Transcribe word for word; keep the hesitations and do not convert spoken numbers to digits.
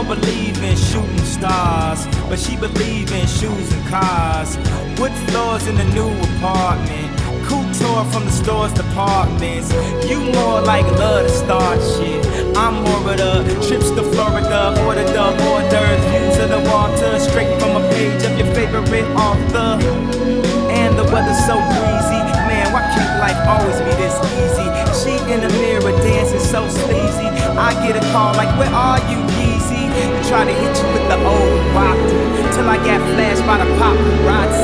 don't believe in shooting stars, but she believe in shoes and cars. Wood floors in the new apartment, couture from the store's departments. You more like love to start shit, I'm more of the trips to Florida, ordered up orders, views of the water, straight from a page of your favorite author. And the weather's so breezy, man, why can't life always be this easy? She in the mirror dancing so sleazy, I get a call like, where are you, Yeezy? And try to hit you with the old rock till I got flashed by the paparazzi.